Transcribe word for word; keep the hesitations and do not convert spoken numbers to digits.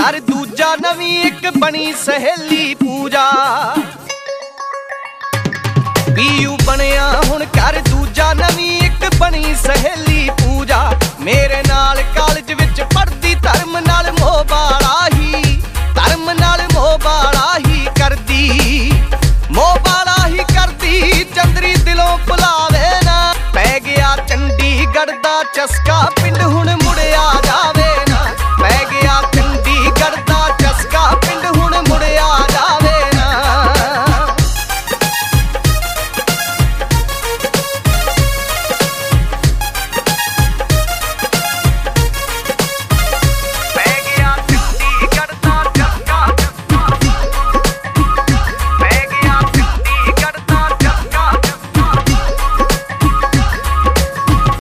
घर दूजा नवी एक बनी सहेली पूजा। पीयू बनया हुण घर दूजा नवी एक बनी सहेली पूजा। मेरे नाल कॉलेज विच पढ़दी धर्म नाल मोह वाला